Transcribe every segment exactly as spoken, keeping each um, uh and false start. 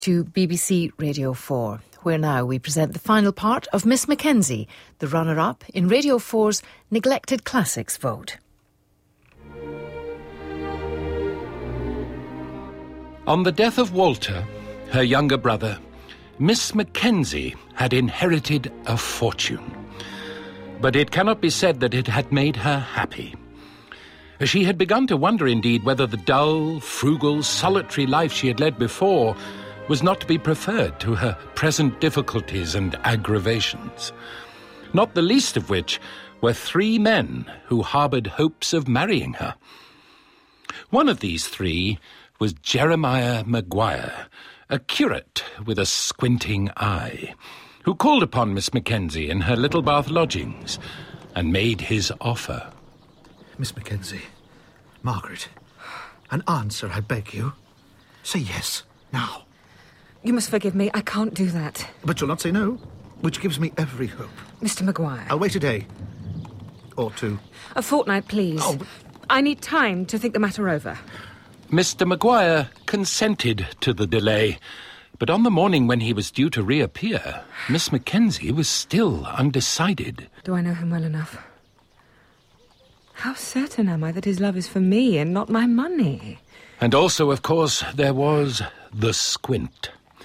To B B C Radio four, where now we present the final part of Miss Mackenzie, the runner-up in Radio four's Neglected Classics vote. On the death of Walter, her younger brother, Miss Mackenzie had inherited a fortune. But it cannot be said that it had made her happy. She had begun to wonder, indeed, whether the dull, frugal, solitary life she had led before was not to be preferred to her present difficulties and aggravations, not the least of which were three men who harboured hopes of marrying her. One of these three was Jeremiah Maguire, a curate with a squinting eye, who called upon Miss Mackenzie in her Littlebath lodgings and made his offer. Miss Mackenzie, Margaret, an answer, I beg you. Say yes, now. You must forgive me, I can't do that. But you'll not say no, which gives me every hope. Mister Maguire. I'll wait a day. Or two. A fortnight, please. Oh, but... I need time to think the matter over. Mister Maguire consented to the delay, but on the morning when he was due to reappear, Miss Mackenzie was still undecided. Do I know him well enough? How certain am I that his love is for me and not my money? And also, of course, there was the squint.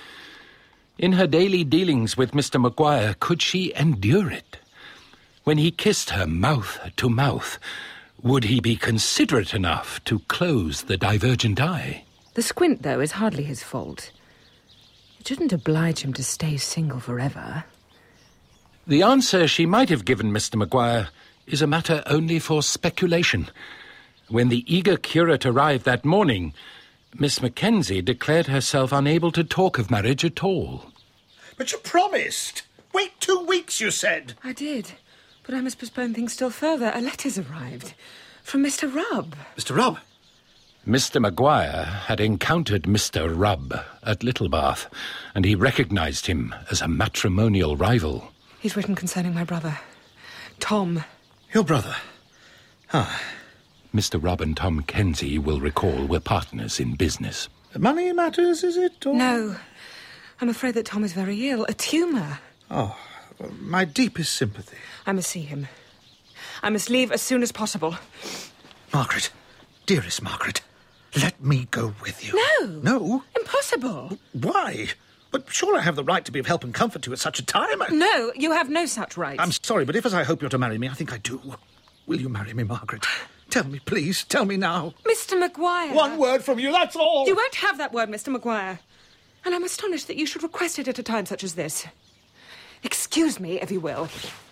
In her daily dealings with Mister Maguire, could she endure it? When he kissed her mouth to mouth, would he be considerate enough to close the divergent eye? The squint, though, is hardly his fault. It shouldn't oblige him to stay single forever. The answer she might have given Mister Maguire is a matter only for speculation. When the eager curate arrived that morning, Miss Mackenzie declared herself unable to talk of marriage at all. But you promised! Wait two weeks, you said! I did, but I must postpone things still further. A letter's arrived from Mister Rubb. Mister Rubb? Mister Maguire had encountered Mister Rubb at Littlebath, and he recognised him as a matrimonial rival. He's written concerning my brother, Tom. Your brother? Ah. Mister Rubb and Tom Kenzie, you will recall, were partners in business. Money matters, is it? Or... No. I'm afraid that Tom is very ill. A tumour. Oh, my deepest sympathy. I must see him. I must leave as soon as possible. Margaret, dearest Margaret, let me go with you. No. No? Impossible. Why? But sure I have the right to be of help and comfort to you at such a time. I... No, you have no such right. I'm sorry, but if as I hope you're to marry me, I think I do. Will you marry me, Margaret? Tell me, please. Tell me now. Mister Maguire. One word from you, that's all. You won't have that word, Mister Maguire. And I'm astonished that you should request it at a time such as this. Excuse me, if you will.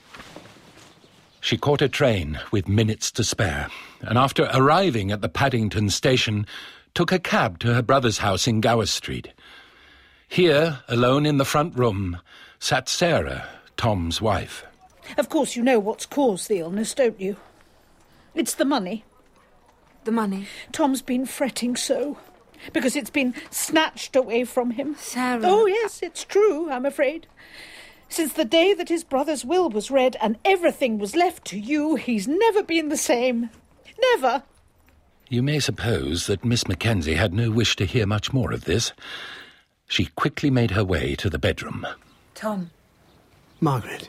She caught a train with minutes to spare, and after arriving at the Paddington station, took a cab to her brother's house in Gower Street. Here, alone in the front room, sat Sarah, Tom's wife. Of course you know what's caused the illness, don't you? It's the money. The money? Tom's been fretting so, because it's been snatched away from him. Sarah... Oh, yes, it's true, I'm afraid. Since the day that his brother's will was read and everything was left to you, he's never been the same. Never. You may suppose that Miss Mackenzie had no wish to hear much more of this. She quickly made her way to the bedroom. Tom. Margaret,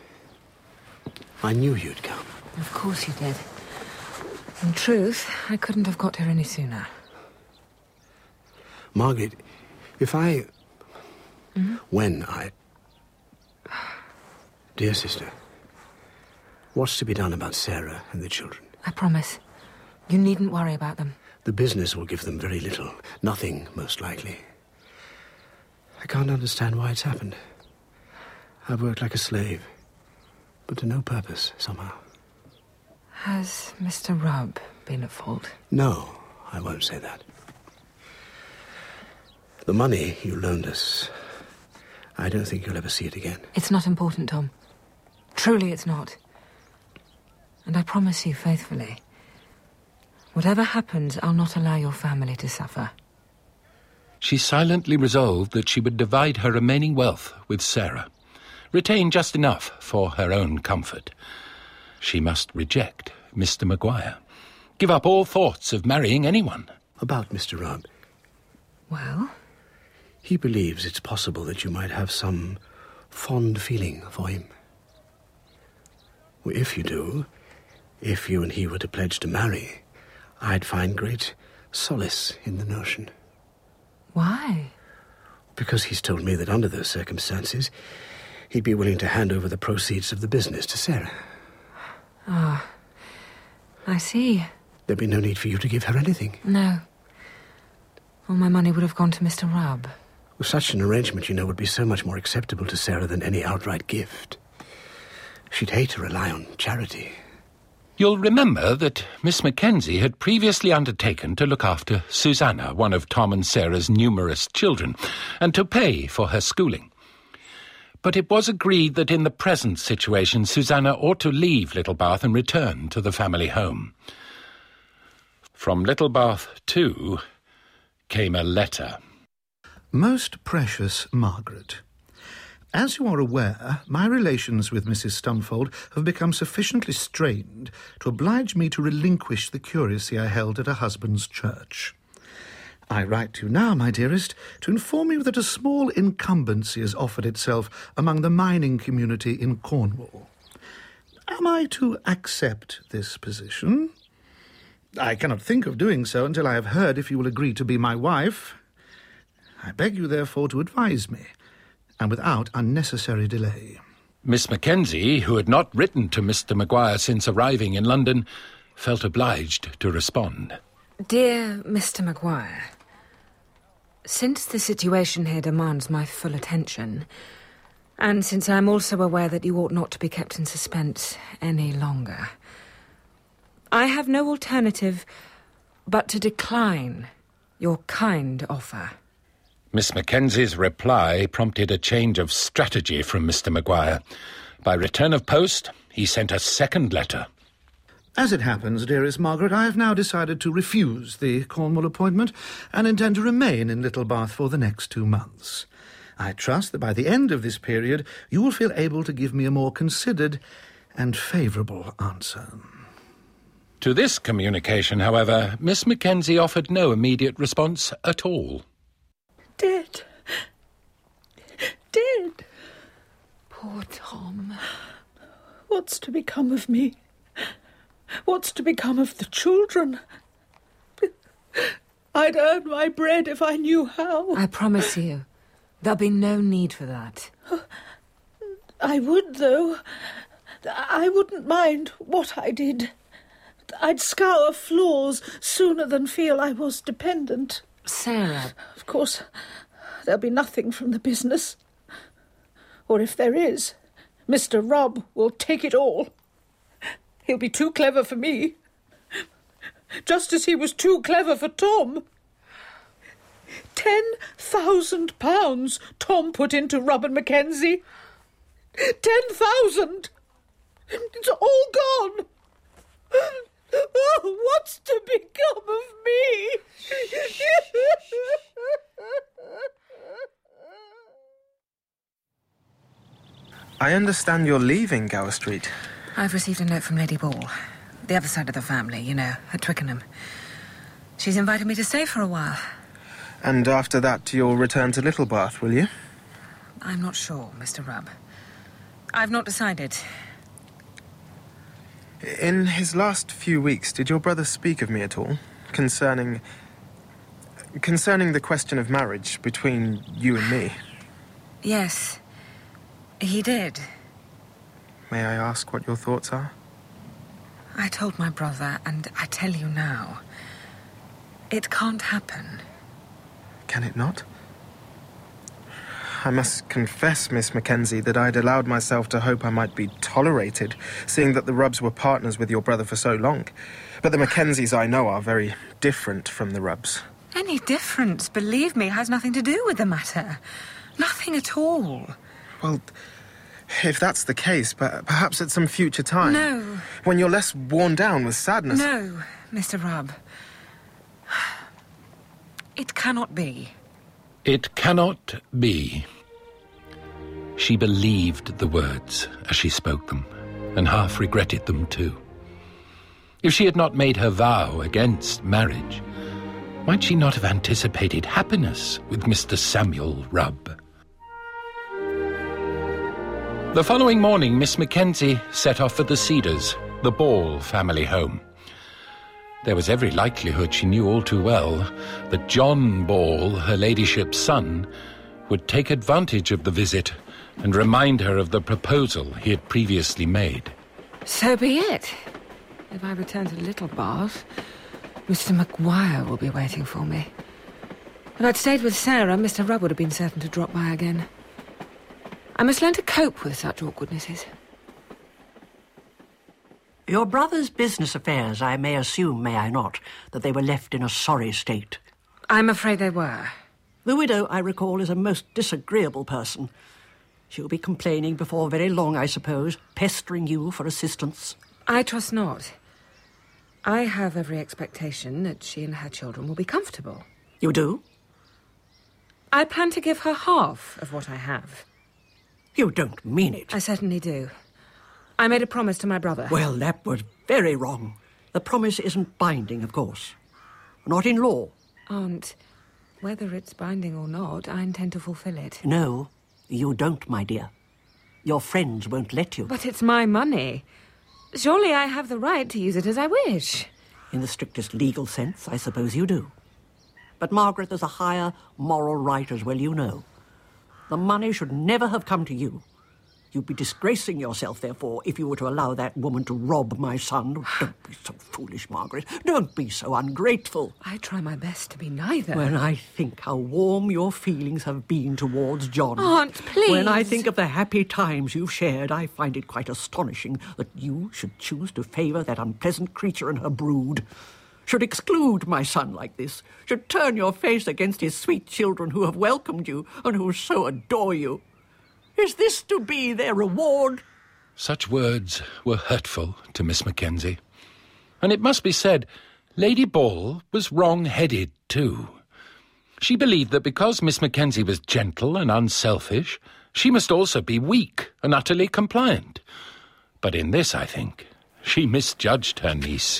I knew you'd come. Of course you did. In truth, I couldn't have got here any sooner. Margaret, if I... Mm-hmm. When I... Dear sister, what's to be done about Sarah and the children? I promise. You needn't worry about them. The business will give them very little. Nothing, most likely. I can't understand why it's happened. I've worked like a slave, but to no purpose, somehow. Has Mister Rubb been at fault? No, I won't say that. The money you loaned us, I don't think you'll ever see it again. It's not important, Tom. Truly it's not. And I promise you faithfully, whatever happens, I'll not allow your family to suffer. She silently resolved that she would divide her remaining wealth with Sarah, retain just enough for her own comfort. She must reject Mister Maguire, give up all thoughts of marrying anyone. About Mister Rubb. Well? He believes it's possible that you might have some fond feeling for him. Well, if you do, if you and he were to pledge to marry, I'd find great solace in the notion. Why? Because he's told me that under those circumstances, he'd be willing to hand over the proceeds of the business to Sarah. Ah, oh, I see. There'd be no need for you to give her anything. No. All my money would have gone to Mister Rubb. Well, such an arrangement, you know, would be so much more acceptable to Sarah than any outright gift. She'd hate to rely on charity. You'll remember that Miss Mackenzie had previously undertaken to look after Susanna, one of Tom and Sarah's numerous children, and to pay for her schooling. But it was agreed that in the present situation, Susanna ought to leave Littlebath and return to the family home. From Littlebath, too, came a letter. Most precious Margaret, as you are aware, my relations with Missus Stumfold have become sufficiently strained to oblige me to relinquish the curacy I held at her husband's church. I write to you now, my dearest, to inform you that a small incumbency has offered itself among the mining community in Cornwall. Am I to accept this position? I cannot think of doing so until I have heard if you will agree to be my wife. I beg you, therefore, to advise me, and without unnecessary delay. Miss Mackenzie, who had not written to Mister Maguire since arriving in London, felt obliged to respond. Dear Mister Maguire, since the situation here demands my full attention, and since I am also aware that you ought not to be kept in suspense any longer, I have no alternative but to decline your kind offer. Miss Mackenzie's reply prompted a change of strategy from Mister Maguire. By return of post, he sent a second letter. As it happens, dearest Margaret, I have now decided to refuse the Cornwall appointment and intend to remain in Littlebath for the next two months. I trust that by the end of this period you will feel able to give me a more considered and favourable answer. To this communication, however, Miss Mackenzie offered no immediate response at all. Dead. Dead. Poor Tom. What's to become of me? What's to become of the children? I'd earn my bread if I knew how. I promise you, there'll be no need for that. I would, though. I wouldn't mind what I did. I'd scour floors sooner than feel I was dependent. Sarah. Of course, there'll be nothing from the business. Or if there is, Mister Rubb will take it all. He'll be too clever for me. Just as he was too clever for Tom. Ten thousand pounds Tom put into Rubb and Mackenzie. Ten thousand! It's all gone! Oh, what's to become of me? I understand you're leaving Gower Street. I've received a note from Lady Ball, the other side of the family, you know, at Twickenham. She's invited me to stay for a while. And after that, you'll return to Littlebath, will you? I'm not sure, Mister Rubb. I've not decided. In his last few weeks, did your brother speak of me at all? Concerning... Concerning the question of marriage between you and me? Yes, he did. May I ask what your thoughts are? I told my brother, and I tell you now, it can't happen. Can it not? I must confess, Miss Mackenzie, that I'd allowed myself to hope I might be tolerated, seeing that the Rubbs were partners with your brother for so long. But the Mackenzies I know are very different from the Rubbs. Any difference, believe me, has nothing to do with the matter. Nothing at all. Well, if that's the case, perhaps at some future time. No. When you're less worn down with sadness. No, Mister Rubb. It cannot be. It cannot be. She believed the words as she spoke them, and half regretted them too. If she had not made her vow against marriage, Might she not have anticipated happiness with Mister Samuel Rubb? The following morning, Miss Mackenzie set off for the Cedars, the Ball family home. There was every likelihood, she knew all too well, that John Ball, her ladyship's son, would take advantage of the visit and remind her of the proposal he had previously made. So be it. If I return to Littlebath, Mister Maguire will be waiting for me. If I'd stayed with Sarah, Mister Rubb would have been certain to drop by again. I must learn to cope with such awkwardnesses. Your brother's business affairs, I may assume, may I not, that they were left in a sorry state? I'm afraid they were. The widow, I recall, is a most disagreeable person. She'll be complaining before very long, I suppose, pestering you for assistance. I trust not. I have every expectation that she and her children will be comfortable. You do? I plan to give her half of what I have. You don't mean it. I certainly do. I made a promise to my brother. Well, that was very wrong. The promise isn't binding, of course. Not in law. Aunt, whether it's binding or not, I intend to fulfill it. No, you don't, my dear. Your friends won't let you. But it's my money. Surely I have the right to use it as I wish. In the strictest legal sense, I suppose you do. But, Margaret, there's a higher moral right as well, you know. The money should never have come to you. You'd be disgracing yourself, therefore, if you were to allow that woman to rob my son. Don't be so foolish, Margaret. Don't be so ungrateful. I try my best to be neither. When I think how warm your feelings have been towards John... Aunt, please. When I think of the happy times you've shared, I find it quite astonishing that you should choose to favour that unpleasant creature and her brood. Should exclude my son like this, should turn your face against his sweet children who have welcomed you and who so adore you. Is this to be their reward? Such words were hurtful to Miss Mackenzie. And it must be said, Lady Ball was wrong-headed too. She believed that because Miss Mackenzie was gentle and unselfish, she must also be weak and utterly compliant. But in this, I think, she misjudged her niece.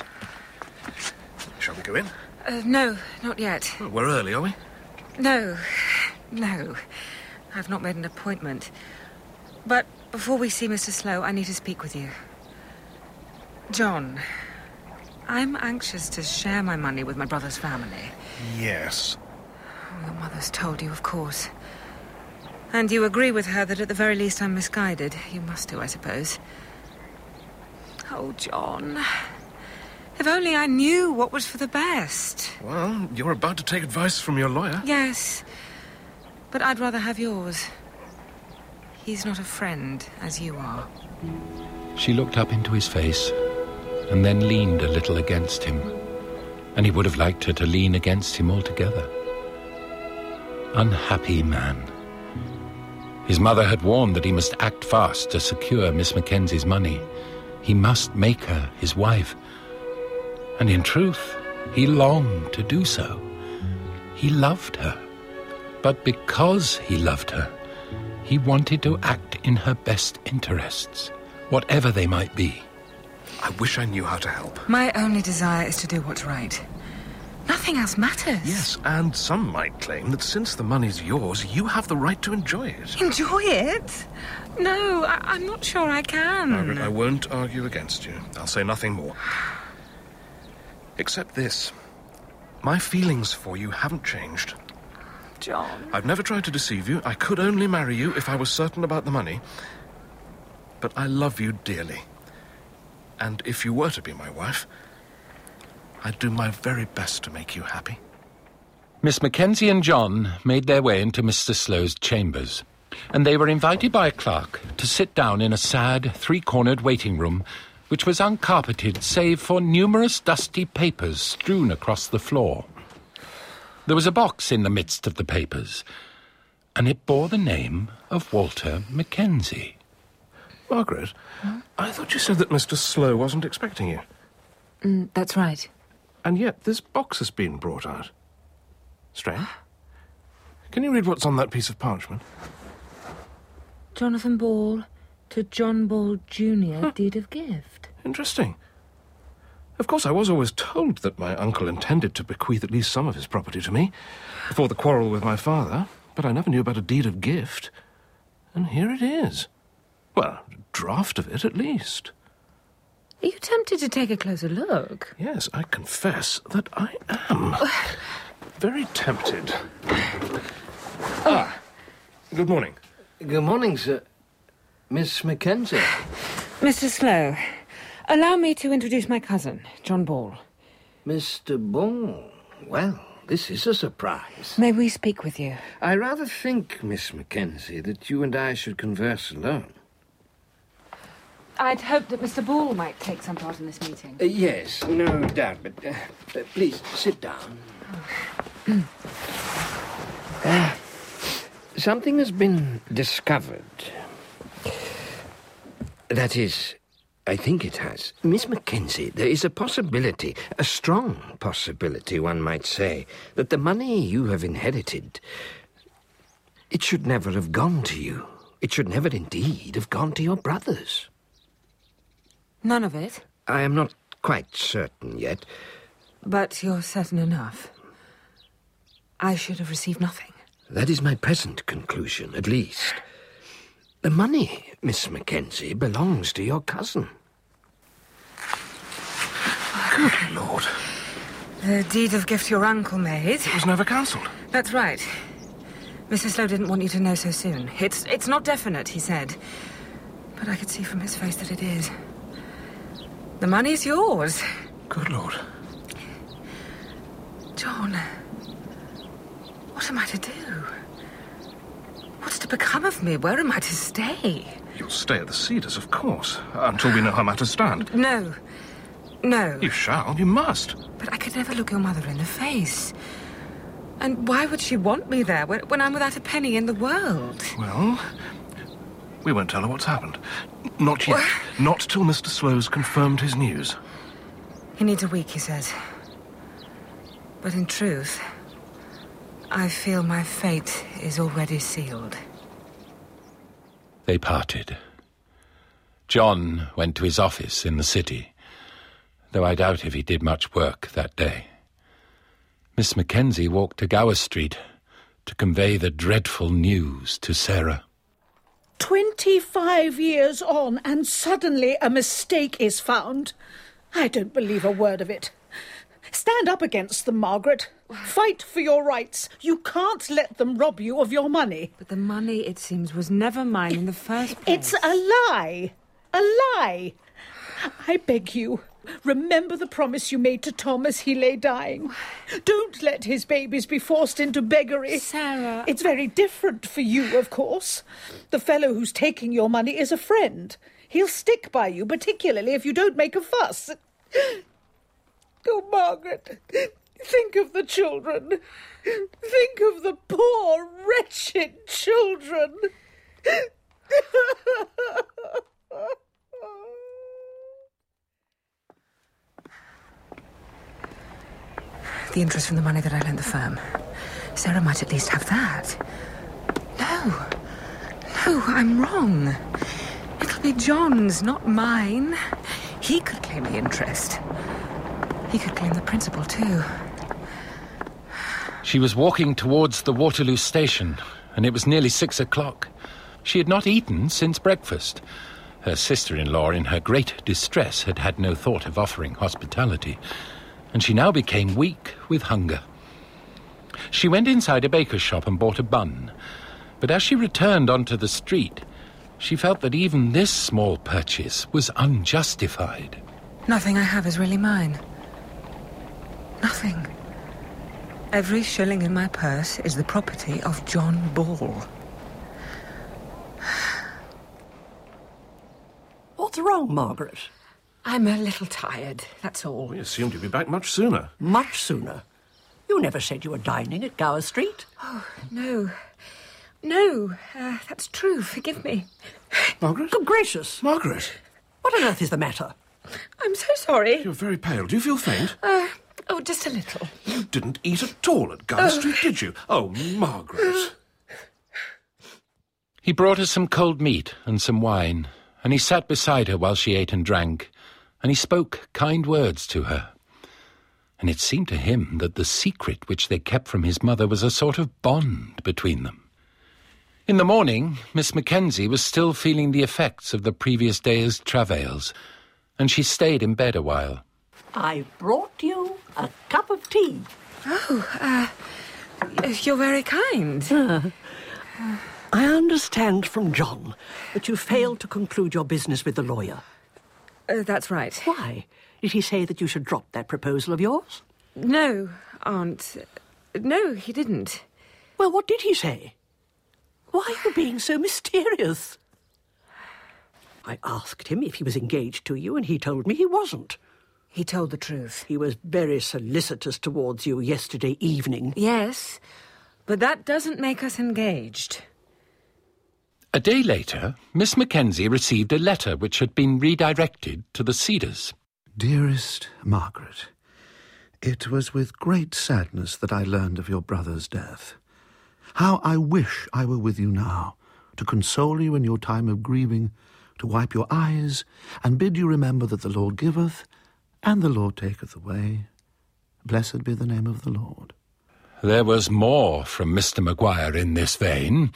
Shall we go in? Uh, no, not yet. Well, we're early, are we? No, no. I've not made an appointment. But before we see Mister Slow, I need to speak with you. John, I'm anxious to share my money with my brother's family. Yes. Oh, your mother's told you, of course. And you agree with her that at the very least I'm misguided. You must do, I suppose. Oh, John... If only I knew what was for the best. Well, you're about to take advice from your lawyer. Yes, but I'd rather have yours. He's not a friend, as you are. She looked up into his face and then leaned a little against him, and he would have liked her to lean against him altogether. Unhappy man. His mother had warned that he must act fast to secure Miss Mackenzie's money. He must make her his wife. And in truth, he longed to do so. He loved her. But because he loved her, he wanted to act in her best interests, whatever they might be. I wish I knew how to help. My only desire is to do what's right. Nothing else matters. Yes, and some might claim that since the money's yours, you have the right to enjoy it. Enjoy it? No, I- I'm not sure I can. Margaret, I won't argue against you. I'll say nothing more. Except this. My feelings for you haven't changed. John. I've never tried to deceive you. I could only marry you if I was certain about the money. But I love you dearly. And if you were to be my wife, I'd do my very best to make you happy. Miss Mackenzie and John made their way into Mister Slow's chambers, and they were invited by a clerk to sit down in a sad, three-cornered waiting room which was uncarpeted save for numerous dusty papers strewn across the floor. There was a box in the midst of the papers, and it bore the name of Walter Mackenzie. Margaret, huh? I thought you said that Mister Slow wasn't expecting you. Mm, that's right. And yet this box has been brought out. Strange. Can you read what's on that piece of parchment? Jonathan Ball to John Ball Junior Huh. Deed of gift. Interesting. Of course, I was always told that my uncle intended to bequeath at least some of his property to me before the quarrel with my father, but I never knew about a deed of gift. And here it is. Well, a draft of it, at least. Are you tempted to take a closer look? Yes, I confess that I am. Very tempted. Ah, good morning. Good morning, sir. Miss Mackenzie. Mister Slow, allow me to introduce my cousin, John Ball. Mister Ball. Well, this is a surprise. May we speak with you? I rather think, Miss Mackenzie, that you and I should converse alone. I'd hoped that Mister Ball might take some part in this meeting. Uh, yes, no doubt, but uh, uh, please sit down. uh, something has been discovered. That is, I think it has. Miss Mackenzie, there is a possibility, a strong possibility, one might say, that the money you have inherited, it should never have gone to you. It should never indeed have gone to your brothers. None of it? I am not quite certain yet. But you're certain enough. I should have received nothing. That is my present conclusion, at least. The money, Miss Mackenzie, belongs to your cousin. Good Lord. The deed of gift your uncle made. It was never cancelled. That's right. Mister Slow didn't want you to know so soon. It's, it's not definite, he said. But I could see from his face that it is. The money's yours. Good Lord. John, what am I to do? What's to become of me? Where am I to stay? You'll stay at the Cedars, of course, until we know how matters stand. No. No. You shall. You must. But I could never look your mother in the face. And why would she want me there when, when I'm without a penny in the world? Well, we won't tell her what's happened. Not yet. What? Not till Mister Slow's confirmed his news. He needs a week, he says. But in truth, I feel my fate is already sealed. They parted. John went to his office in the city, though I doubt if he did much work that day. Miss Mackenzie walked to Gower Street to convey the dreadful news to Sarah. Twenty-five years on, and suddenly a mistake is found. I don't believe a word of it. Stand up against them, Margaret. Fight for your rights. You can't let them rob you of your money. But the money, it seems, was never mine in the first place. It's a lie. A lie. I beg you, remember the promise you made to Tom as he lay dying. Don't let his babies be forced into beggary. Sarah... It's very different for you, of course. The fellow who's taking your money is a friend. He'll stick by you, particularly if you don't make a fuss. Oh, Margaret, think of the children. Think of the poor, wretched children. The interest from the money that I lent the firm. Sarah might at least have that. No. No, I'm wrong. It'll be John's, not mine. He could claim the interest. He could claim the principal, too. She was walking towards the Waterloo station, and it was nearly six o'clock. She had not eaten since breakfast. Her sister-in-law, in her great distress, had had no thought of offering hospitality, and she now became weak with hunger. She went inside a baker's shop and bought a bun, but as she returned onto the street, she felt that even this small purchase was unjustified. Nothing I have is really mine. Nothing. Every shilling in my purse is the property of John Ball. What's wrong, Margaret? I'm a little tired, that's all. We assumed you'd be back much sooner. Much sooner? You never said you were dining at Gower Street. Oh, no. No, uh, that's true. Forgive me. Margaret? Good gracious. Margaret? What on earth is the matter? I'm so sorry. You're very pale. Do you feel faint? Uh, oh, just a little. You didn't eat at all at Gower Street, did you? Oh, Margaret. He brought her some cold meat and some wine, and he sat beside her while she ate and drank, and he spoke kind words to her. And it seemed to him that the secret which they kept from his mother was a sort of bond between them. In the morning, Miss Mackenzie was still feeling the effects of the previous day's travails, and she stayed in bed a while. I brought you a cup of tea. Oh, uh, you're very kind. Uh, I understand from John that you failed to conclude your business with the lawyer. Uh, that's right. Why? Did he say that you should drop that proposal of yours? No, Aunt. No, he didn't. Well, what did he say? Why are you being so mysterious? I asked him if he was engaged to you, and he told me he wasn't. He told the truth. He was very solicitous towards you yesterday evening. Yes, but that doesn't make us engaged. A day later, Miss Mackenzie received a letter which had been redirected to the Cedars. Dearest Margaret, it was with great sadness that I learned of your brother's death. How I wish I were with you now, to console you in your time of grieving, to wipe your eyes, and bid you remember that the Lord giveth, and the Lord taketh away. Blessed be the name of the Lord. There was more from Mister Maguire in this vein.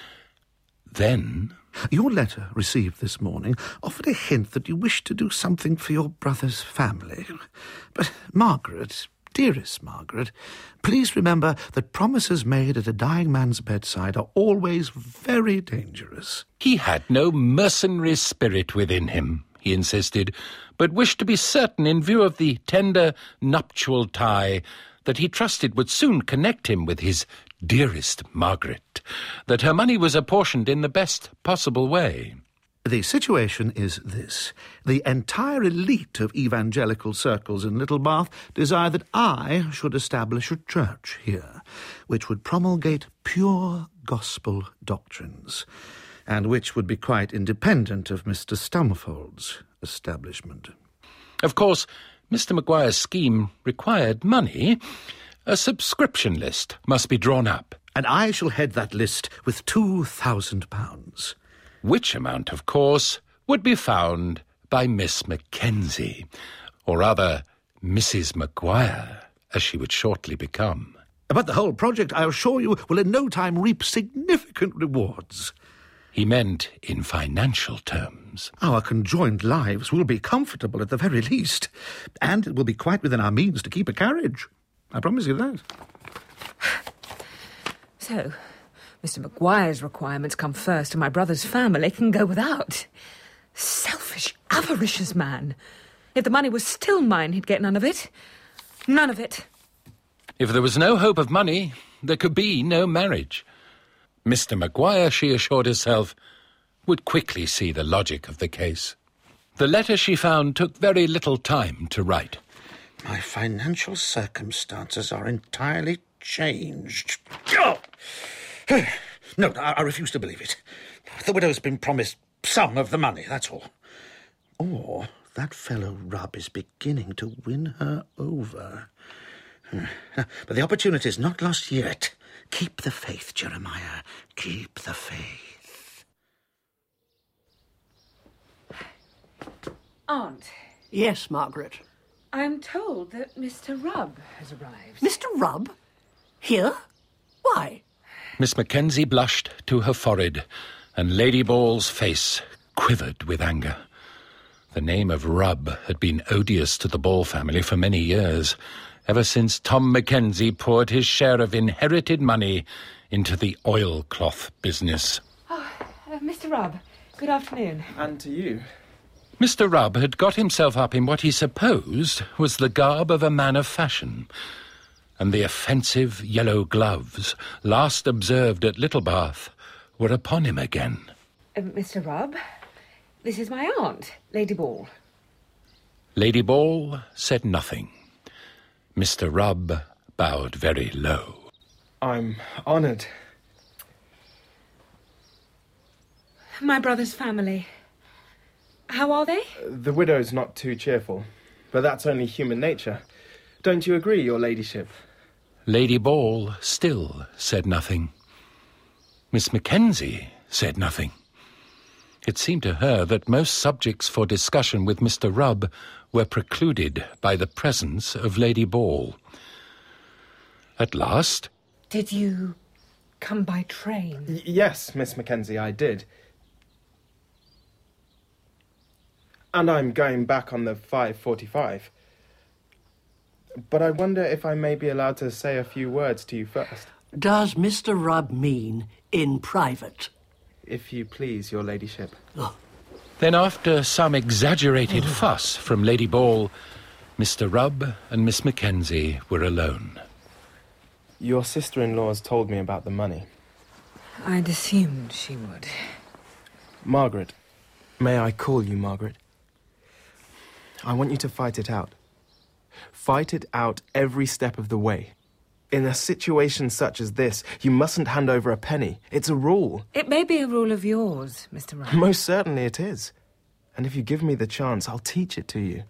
Then... Your letter, received this morning, offered a hint that you wished to do something for your brother's family. But, Margaret, dearest Margaret, please remember that promises made at a dying man's bedside are always very dangerous. He had no mercenary spirit within him, he insisted, but wished to be certain, in view of the tender nuptial tie that he trusted would soon connect him with his dearest Margaret, that her money was apportioned in the best possible way. The situation is this. The entire elite of evangelical circles in Little Bath desire that I should establish a church here, which would promulgate pure gospel doctrines, and which would be quite independent of Mister Stumfold's establishment. Of course, Mister Maguire's scheme required money. A subscription list must be drawn up. And I shall head that list with two thousand pounds. Which amount, of course, would be found by Miss Mackenzie, or rather, Missus Maguire, as she would shortly become. But the whole project, I assure you, will in no time reap significant rewards. He meant in financial terms. Our conjoined lives will be comfortable at the very least, and it will be quite within our means to keep a carriage. I promise you that. So, Mister Maguire's requirements come first, and my brother's family can go without. Selfish, avaricious man. If the money was still mine, he'd get none of it. None of it. If there was no hope of money, there could be no marriage. Mister Maguire, she assured herself, would quickly see the logic of the case. The letter she found took very little time to write. My financial circumstances are entirely changed. Oh! No, I, I refuse to believe it. The widow's been promised some of the money, that's all. Or that fellow Rubb is beginning to win her over. But the opportunity's not lost yet. Keep the faith, Jeremiah. Keep the faith. Aunt. Yes, Margaret. I'm told that Mister Rubb has arrived. Mister Rubb? Here? Why? Miss Mackenzie blushed to her forehead, and Lady Ball's face quivered with anger. The name of Rubb had been odious to the Ball family for many years, ever since Tom Mackenzie poured his share of inherited money into the oilcloth business. Oh, uh, Mister Rubb, good afternoon. And to you. Mister Rubb had got himself up in what he supposed was the garb of a man of fashion, and the offensive yellow gloves, last observed at Littlebath, were upon him again. Uh, Mister Rubb, this is my aunt, Lady Ball. Lady Ball said nothing. Mister Rubb bowed very low. I'm honoured. My brother's family. How are they? The widow's not too cheerful, but that's only human nature. Don't you agree, your ladyship? Lady Ball still said nothing. Miss Mackenzie said nothing. It seemed to her that most subjects for discussion with Mister Rubb were precluded by the presence of Lady Ball. At last... Did you come by train? Y- yes, Miss Mackenzie, I did. And I'm going back on the five forty-five. But I wonder if I may be allowed to say a few words to you first. Does Mister Rubb mean in private? If you please, your ladyship. Oh. Then after some exaggerated fuss from Lady Ball, Mister Rubb and Miss Mackenzie were alone. Your sister-in-law's told me about the money. I'd assumed she would. Margaret. May I call you Margaret? I want you to fight it out. Fight it out every step of the way. In a situation such as this, you mustn't hand over a penny. It's a rule. It may be a rule of yours, Mister Rubb. Most certainly it is. And if you give me the chance, I'll teach it to you.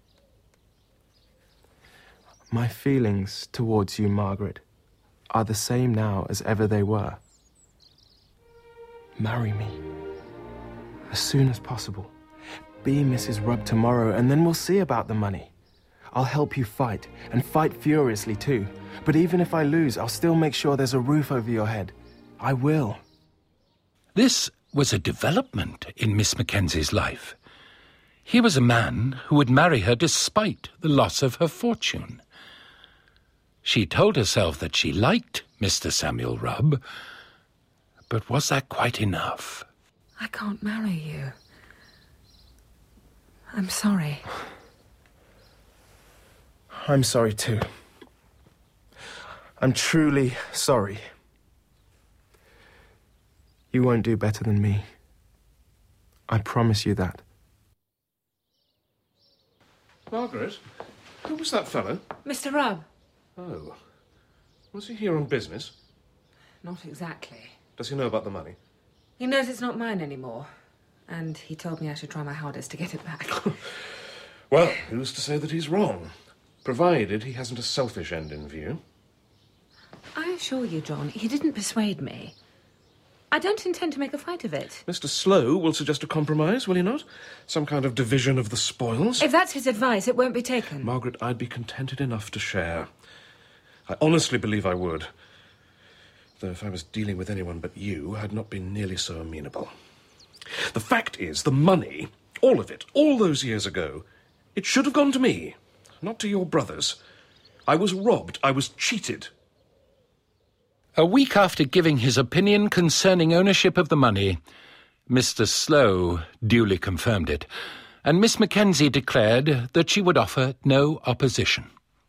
My feelings towards you, Margaret, are the same now as ever they were. Marry me. As soon as possible. Be Missus Rubb tomorrow, and then we'll see about the money. I'll help you fight, and fight furiously too. But even if I lose, I'll still make sure there's a roof over your head. I will. This was a development in Miss Mackenzie's life. He was a man who would marry her despite the loss of her fortune. She told herself that she liked Mister Samuel Rubb, but was that quite enough? I can't marry you. I'm sorry. I'm sorry too. I'm truly sorry. You won't do better than me. I promise you that. Margaret, who was that fellow? Mister Rubb. Oh. Was he here on business? Not exactly. Does he know about the money? He knows it's not mine anymore. And he told me I should try my hardest to get it back. Well, who's to say that he's wrong? Provided he hasn't a selfish end in view. I assure you, John, he didn't persuade me. I don't intend to make a fight of it. Mister Slow will suggest a compromise, will he not? Some kind of division of the spoils? If that's his advice, it won't be taken. Margaret, I'd be contented enough to share. I honestly believe I would. Though if I was dealing with anyone but you, I'd not be nearly so amenable. The fact is, the money, all of it, all those years ago, it should have gone to me, not to your brothers. I was robbed. I was cheated. A week after giving his opinion concerning ownership of the money, Mister Slow duly confirmed it, and Miss Mackenzie declared that she would offer no opposition.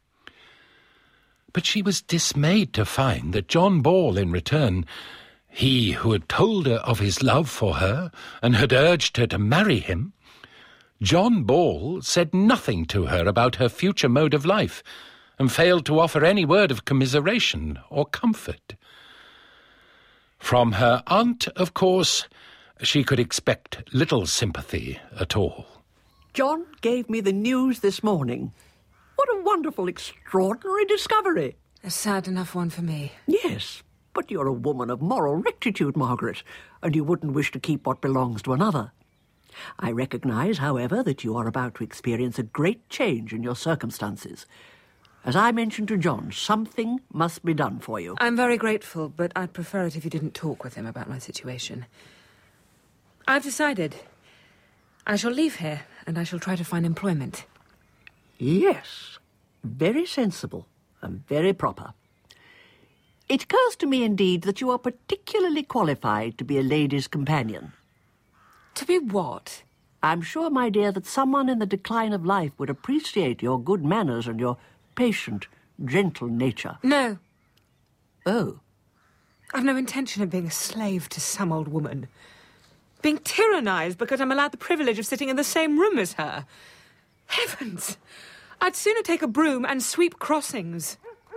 But she was dismayed to find that John Ball, in return, he who had told her of his love for her and had urged her to marry him, John Ball said nothing to her about her future mode of life and failed to offer any word of commiseration or comfort. From her aunt, of course, she could expect little sympathy at all. John gave me the news this morning. What a wonderful, extraordinary discovery. A sad enough one for me. Yes, but you're a woman of moral rectitude, Margaret, and you wouldn't wish to keep what belongs to another. I recognise, however, that you are about to experience a great change in your circumstances. As I mentioned to John, something must be done for you. I'm very grateful, but I'd prefer it if you didn't talk with him about my situation. I've decided. I shall leave here, and I shall try to find employment. Yes, very sensible and very proper. It occurs to me, indeed, that you are particularly qualified to be a lady's companion. To be what? I'm sure, my dear, that someone in the decline of life would appreciate your good manners and your patient, gentle nature. No. Oh. I've no intention of being a slave to some old woman. Being tyrannised because I'm allowed the privilege of sitting in the same room as her. Heavens! I'd sooner take a broom and sweep crossings.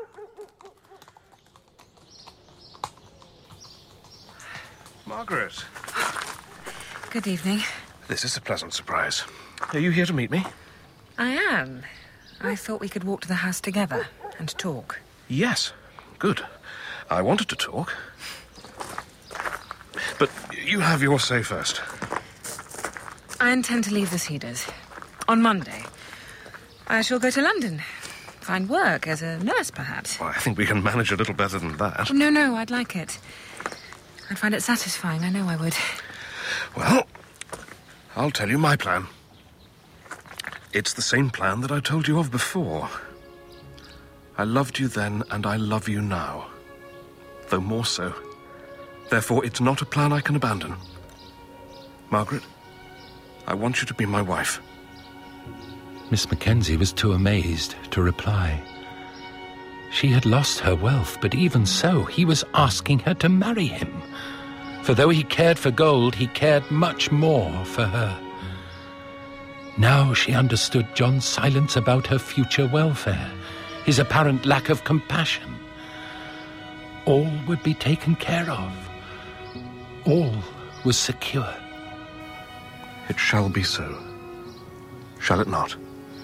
Margaret. Good evening. This is a pleasant surprise. Are you here to meet me? I am. I thought we could walk to the house together and talk. Yes. Good. I wanted to talk. But you have your say first. I intend to leave the Cedars. On Monday. I shall go to London. Find work as a nurse, perhaps. Well, I think we can manage a little better than that. No, no, I'd like it. I'd find it satisfying, I know I would. Well, I'll tell you my plan. It's the same plan that I told you of before. I loved you then, and I love you now. Though more so. Therefore, it's not a plan I can abandon. Margaret, I want you to be my wife. Miss Mackenzie was too amazed to reply. She had lost her wealth, but even so, he was asking her to marry him. For though he cared for gold, he cared much more for her. Now she understood John's silence about her future welfare, his apparent lack of compassion. All would be taken care of. All was secure. It shall be so. Shall it not?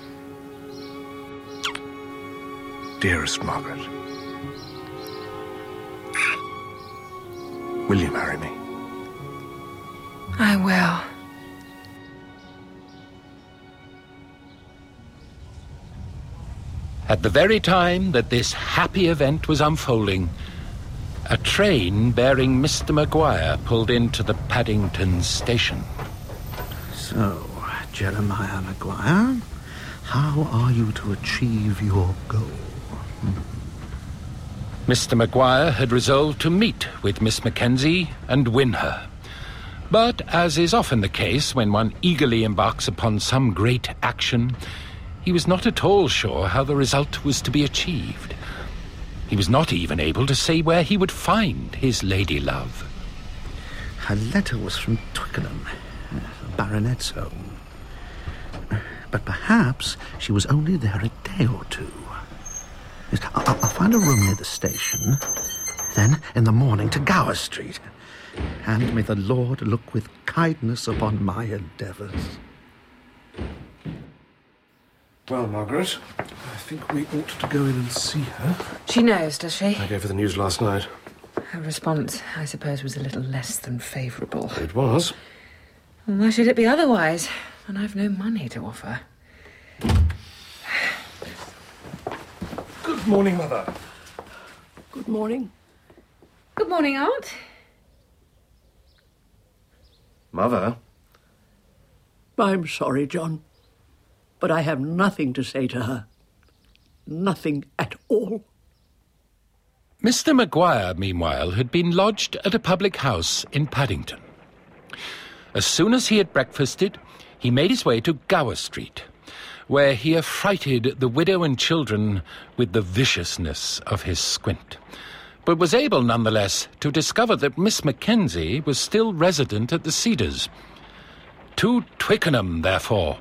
Dearest Margaret, will you marry me? I will. At the very time that this happy event was unfolding, a train bearing Mister Maguire pulled into the Paddington station. So, Jeremiah Maguire, how are you to achieve your goal? Mister Maguire had resolved to meet with Miss Mackenzie and win her. But, as is often the case when one eagerly embarks upon some great action, he was not at all sure how the result was to be achieved. He was not even able to say where he would find his lady love. Her letter was from Twickenham, the baronet's home. But perhaps she was only there a day or two. Yes, I'll, I'll find a room near the station. Then, in the morning, to Gower Street. And may the Lord look with kindness upon my endeavours. Well, Margaret, I think we ought to go in and see her. She knows, does she? I gave her the news last night. Her response, I suppose, was a little less than favourable. It was. Well, why should it be otherwise? And I've no money to offer. Good morning, Mother. Good morning. Good morning, Aunt. Mother? I'm sorry, John, but I have nothing to say to her. Nothing at all. Mister Maguire, meanwhile, had been lodged at a public house in Paddington. As soon as he had breakfasted, he made his way to Gower Street, where he affrighted the widow and children with the viciousness of his squint, but was able, nonetheless, to discover that Miss Mackenzie was still resident at the Cedars. To Twickenham, therefore.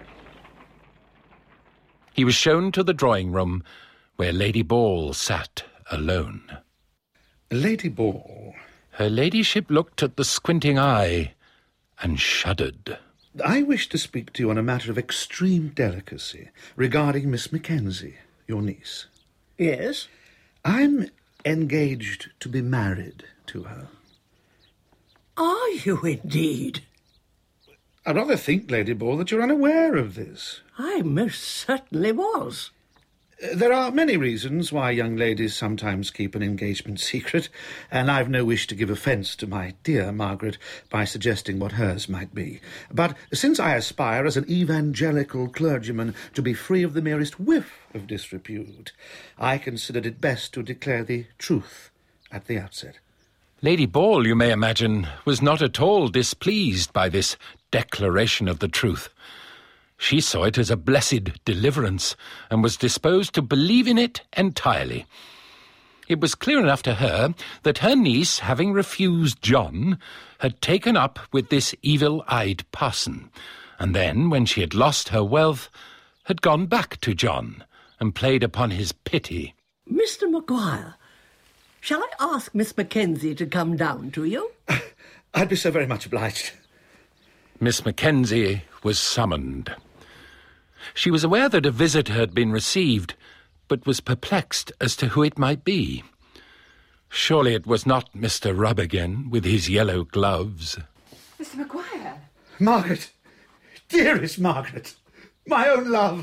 He was shown to the drawing-room, where Lady Ball sat alone. Lady Ball. Her ladyship looked at the squinting eye and shuddered. I wish to speak to you on a matter of extreme delicacy regarding Miss Mackenzie, your niece. Yes? I'm engaged to be married to her. Are you indeed? I rather think, Lady Ball, that you're unaware of this. I most certainly was. There are many reasons why young ladies sometimes keep an engagement secret, and I've no wish to give offence to my dear Margaret by suggesting what hers might be. But since I aspire as an evangelical clergyman to be free of the merest whiff of disrepute, I considered it best to declare the truth at the outset. Lady Ball, you may imagine, was not at all displeased by this declaration of the truth. She saw it as a blessed deliverance, and was disposed to believe in it entirely. It was clear enough to her that her niece, having refused John, had taken up with this evil-eyed parson, and then, when she had lost her wealth, had gone back to John, and played upon his pity. Mister Maguire, shall I ask Miss Mackenzie to come down to you? I'd be so very much obliged. Miss Mackenzie was summoned. She was aware that a visitor had been received, but was perplexed as to who it might be. Surely it was not Mister Rubb again, with his yellow gloves. Mister Maguire? Margaret, Dearest Margaret, my own love.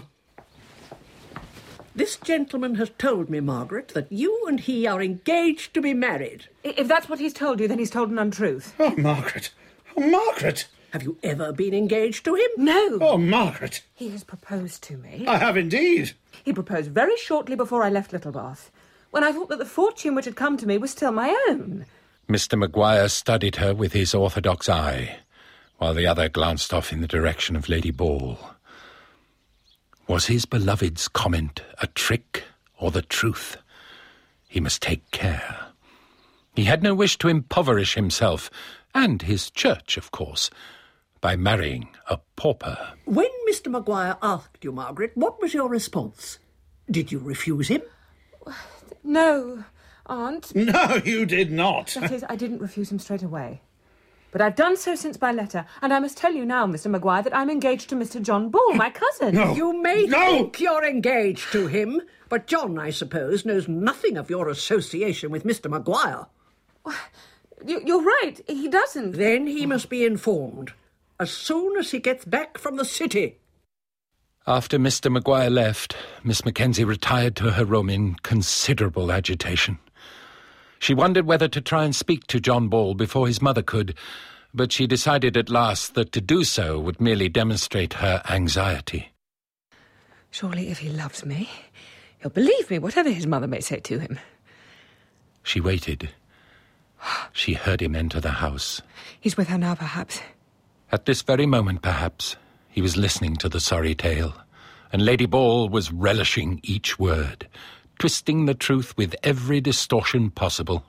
This gentleman has told me, Margaret, that you and he are engaged to be married. If that's what he's told you, then he's told an untruth. Oh, Margaret. Oh, Margaret. Have you ever been engaged to him? No. Oh, Margaret. He has proposed to me. I have indeed. He proposed very shortly before I left Littlebath, when I thought that the fortune which had come to me was still my own. Mister Maguire studied her with his orthodox eye, while the other glanced off in the direction of Lady Ball. Was his beloved's comment a trick or the truth? He must take care. He had no wish to impoverish himself, and his church, of course, by marrying a pauper. When Mister Maguire asked you, Margaret, what was your response? Did you refuse him? No, Aunt. No, you did not. That is, I didn't refuse him straight away. But I've done so since by letter, and I must tell you now, Mister Maguire, that I'm engaged to Mister John Ball, my cousin. No. You may No. think you're engaged to him, but John, I suppose, knows nothing of your association with Mister Maguire. You're right, he doesn't. Then he must be informed, as soon as he gets back from the city. After Mister Maguire left, Miss Mackenzie retired to her room in considerable agitation. She wondered whether to try and speak to John Ball before his mother could, but she decided at last that to do so would merely demonstrate her anxiety. Surely if he loves me, he'll believe me, whatever his mother may say to him. She waited. She heard him enter the house. He's with her now, perhaps. At this very moment, perhaps, he was listening to the sorry tale, and Lady Ball was relishing each word, twisting the truth with every distortion possible.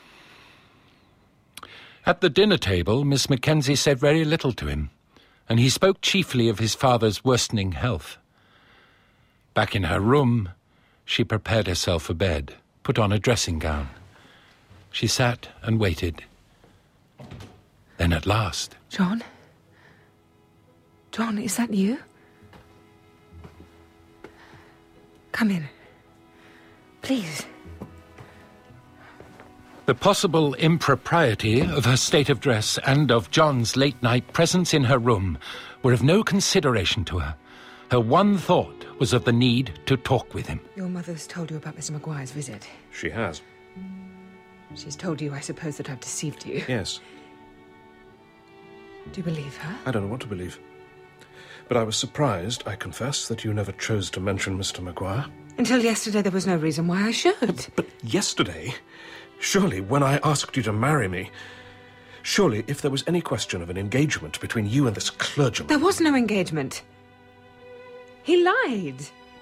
At the dinner table, Miss Mackenzie said very little to him, and he spoke chiefly of his father's worsening health. Back in her room, she prepared herself for bed, put on a dressing gown. She sat and waited. Then at last... John? John, is that you? Come in. Please. The possible impropriety of her state of dress and of John's late-night presence in her room were of no consideration to her. Her one thought was of the need to talk with him. Your mother's told you about Mister Maguire's visit. She has. She's told you, I suppose, that I've deceived you. Yes. Do you believe her? I don't know what to believe. But I was surprised, I confess, that you never chose to mention Mister Maguire. Until yesterday, there was no reason why I should. But yesterday? Surely, when I asked you to marry me, surely, if there was any question of an engagement between you and this clergyman... There was no engagement. He lied.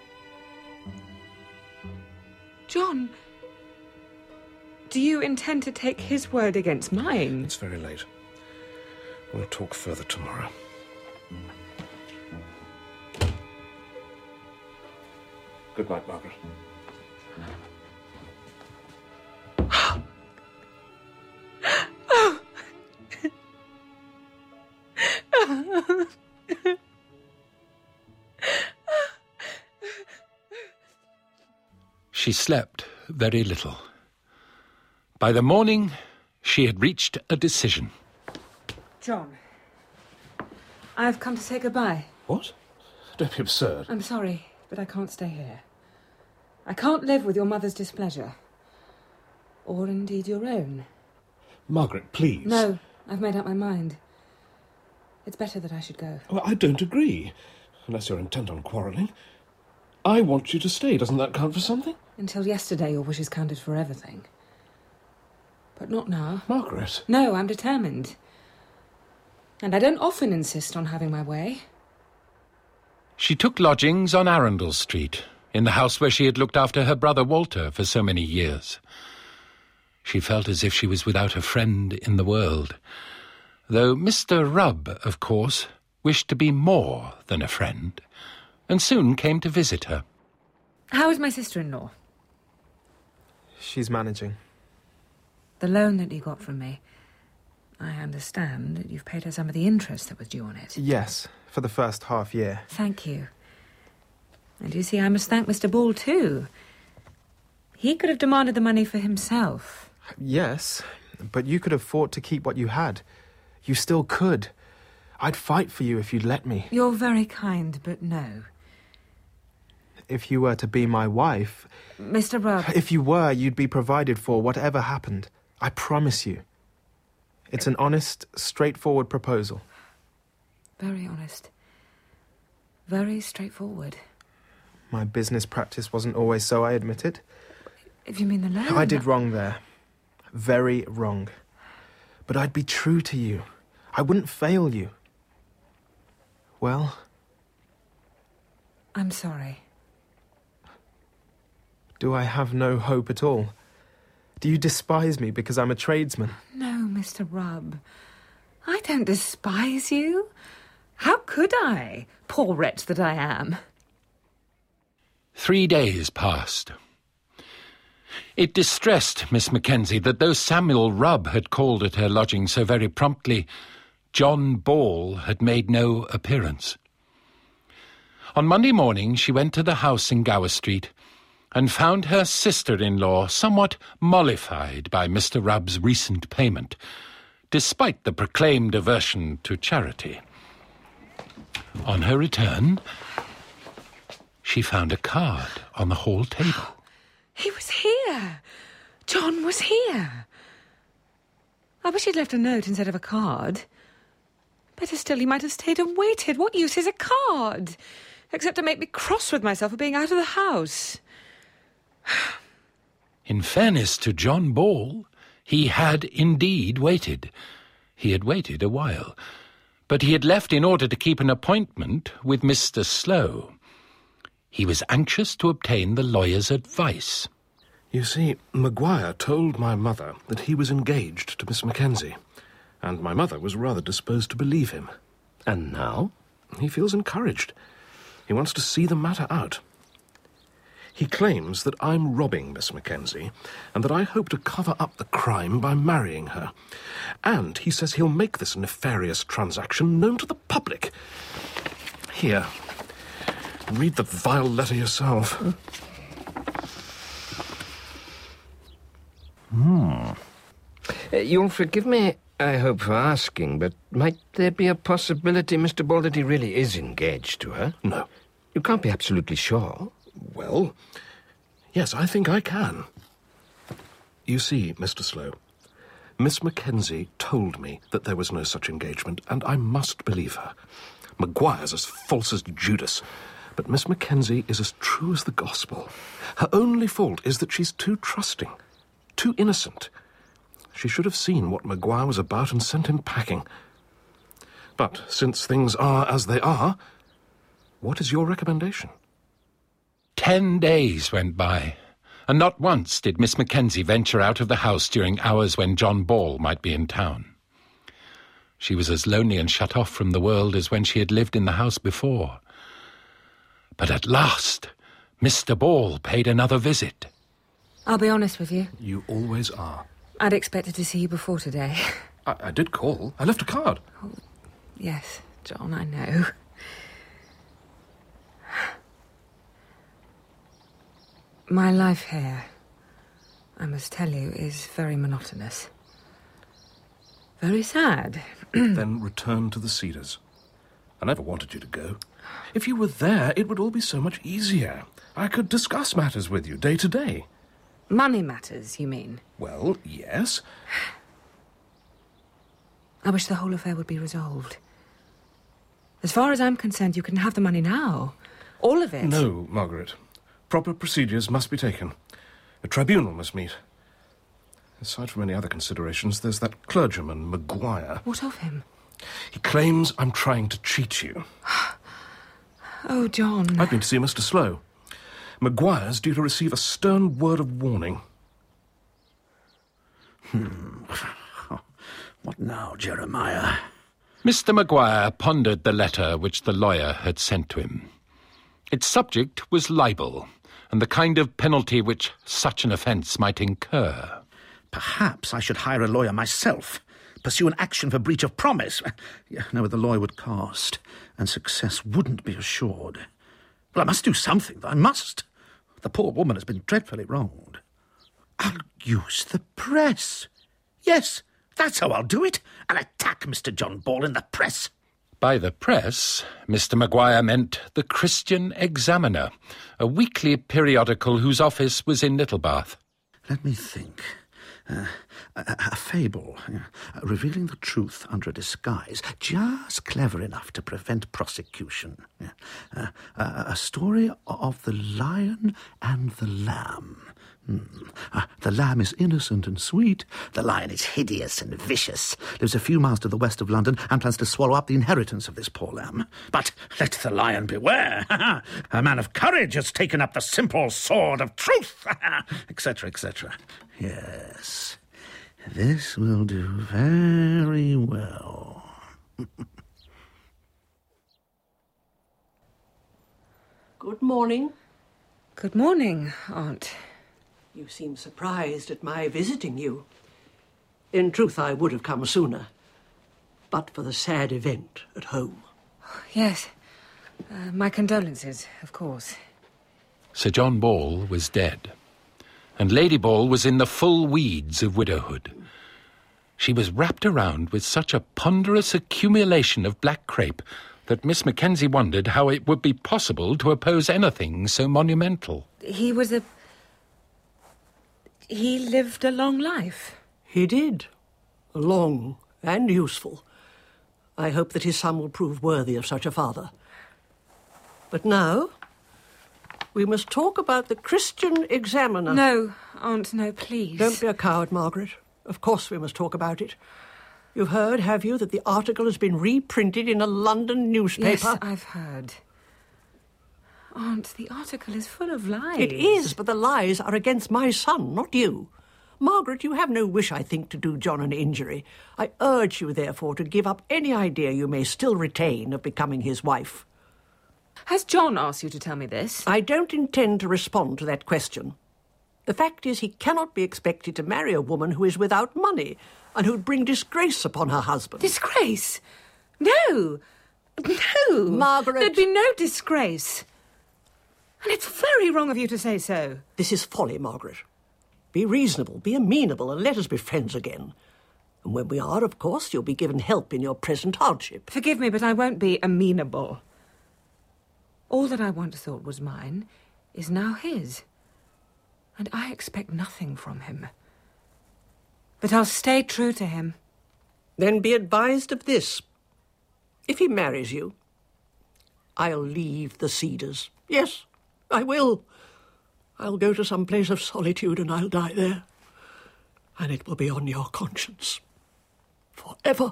John, do you intend to take his word against mine? It's very late. We'll talk further tomorrow. Good night, Margaret. She slept very little. By the morning, she had reached a decision. John, I've come to say goodbye. What? Don't be absurd. I'm sorry, but I can't stay here. I can't live with your mother's displeasure. Or indeed your own. Margaret, please. No, I've made up my mind. It's better that I should go. Well, I don't agree. Unless you're intent on quarrelling. I want you to stay. Doesn't that count for something? Until yesterday, your wishes counted for everything. But not now. Margaret. No, I'm determined. And I don't often insist on having my way. She took lodgings on Arundel Street, in the house where she had looked after her brother Walter for so many years. She felt as if she was without a friend in the world, though Mister Rubb, of course, wished to be more than a friend, and soon came to visit her. How is my sister-in-law? She's managing. The loan that you got from me, I understand that you've paid her some of the interest that was due on it. Yes, for the first half year. Thank you. And you see, I must thank Mister Ball too. He could have demanded the money for himself. Yes, but you could have fought to keep what you had. You still could. I'd fight for you if you'd let me. You're very kind, but no. If you were to be my wife... Mister Rubb... If you were, you'd be provided for whatever happened. I promise you. It's an honest, straightforward proposal. Very honest. Very straightforward. My business practice wasn't always so, I admit it. If you mean the land... I did wrong there. Very wrong. But I'd be true to you. I wouldn't fail you. Well... I'm sorry. Do I have no hope at all? Do you despise me because I'm a tradesman? No, Mister Rubb. I don't despise you. How could I, poor wretch that I am? Three days passed. It distressed Miss Mackenzie that though Samuel Rubb had called at her lodging so very promptly, John Ball had made no appearance. On Monday morning she went to the house in Gower Street and found her sister-in-law somewhat mollified by Mister Rubb's recent payment, despite the proclaimed aversion to charity. On her return, she found a card on the hall table. He was here. John was here. I wish he'd left a note instead of a card. Better still, he might have stayed and waited. What use is a card? Except to make me cross with myself for being out of the house. In fairness to John Ball, he had indeed waited. He had waited a while, but he had left in order to keep an appointment with Mister Slow. He was anxious to obtain the lawyer's advice. You see, Maguire told my mother that he was engaged to Miss Mackenzie, and my mother was rather disposed to believe him. And now he feels encouraged. He wants to see the matter out. He claims that I'm robbing Miss Mackenzie, and that I hope to cover up the crime by marrying her. And he says he'll make this nefarious transaction known to the public. Here, read the vile letter yourself. Hmm. Uh, you'll forgive me, I hope, for asking, but might there be a possibility, Mister Ball, that he really is engaged to her? No. You can't be absolutely sure. Well, yes, I think I can. You see, Mister Slow, Miss Mackenzie told me that there was no such engagement, and I must believe her. Maguire's as false as Judas, but Miss Mackenzie is as true as the gospel. Her only fault is that she's too trusting, too innocent. She should have seen what Maguire was about and sent him packing. But since things are as they are, what is your recommendation? Ten days went by, and not once did Miss Mackenzie venture out of the house during hours when John Ball might be in town. She was as lonely and shut off from the world as when she had lived in the house before. But at last, Mister Ball paid another visit. I'll be honest with you. You always are. I'd expected to see you before today. I, I did call. I left a card. Oh, yes, John, I know. My life here, I must tell you, is very monotonous. Very sad. Then return to the Cedars. I never wanted you to go. If you were there, it would all be so much easier. I could discuss matters with you day to day. Money matters, you mean? Well, yes. I wish the whole affair would be resolved. As far as I'm concerned, you can have the money now. All of it. No, Margaret. Proper procedures must be taken. A tribunal must meet. Aside from any other considerations, there's that clergyman, Maguire. What of him? He claims I'm trying to cheat you. Oh, John. I've been to see Mister Slow. Maguire's due to receive a stern word of warning. Hmm. What now, Jeremiah? Mister Maguire pondered the letter which the lawyer had sent to him. Its subject was libel, and the kind of penalty which such an offence might incur. Perhaps I should hire a lawyer myself, pursue an action for breach of promise. No, the lawyer would cost, and success wouldn't be assured. Well, I must do something, I must. The poor woman has been dreadfully wronged. I'll use the press. Yes, that's how I'll do it. I'll attack Mister John Ball in the press. By the press, Mister Maguire meant the Christian Examiner, a weekly periodical whose office was in Littlebath. Let me think. Uh, a, a fable, uh, revealing the truth under a disguise, just clever enough to prevent prosecution. Yeah. Uh, uh, a story of the lion and the lamb. Hmm. Uh, the lamb is innocent and sweet. The lion is hideous and vicious, lives a few miles to the west of London, and plans to swallow up the inheritance of this poor lamb. But let the lion beware. A man of courage has taken up the simple sword of truth, et cetera, et cetera. Yes, this will do very well. Good morning. Good morning, Aunt. You seem surprised at my visiting you. In truth, I would have come sooner, but for the sad event at home. Yes. Uh, my condolences, of course. Sir John Ball was dead, and Lady Ball was in the full weeds of widowhood. She was wrapped around with such a ponderous accumulation of black crape that Miss Mackenzie wondered how it would be possible to oppose anything so monumental. He was a... He lived a long life. He did. Long and useful. I hope that his son will prove worthy of such a father. But now, we must talk about the Christian Examiner. No, Aunt, no, please. Don't be a coward, Margaret. Of course we must talk about it. You've heard, have you, that the article has been reprinted in a London newspaper? Yes, I've heard. Aunt, the article is full of lies. It is, but the lies are against my son, not you. Margaret, you have no wish, I think, to do John an injury. I urge you, therefore, to give up any idea you may still retain of becoming his wife. Has John asked you to tell me this? I don't intend to respond to that question. The fact is, he cannot be expected to marry a woman who is without money and who'd bring disgrace upon her husband. Disgrace? No! No! Margaret! There'd be no disgrace. And it's very wrong of you to say so. This is folly, Margaret. Be reasonable, be amenable, and let us be friends again. And when we are, of course, you'll be given help in your present hardship. Forgive me, but I won't be amenable. All that I once thought was mine is now his. And I expect nothing from him. But I'll stay true to him. Then be advised of this. If he marries you, I'll leave the Cedars. Yes, I will. I'll go to some place of solitude and I'll die there. And it will be on your conscience. Forever.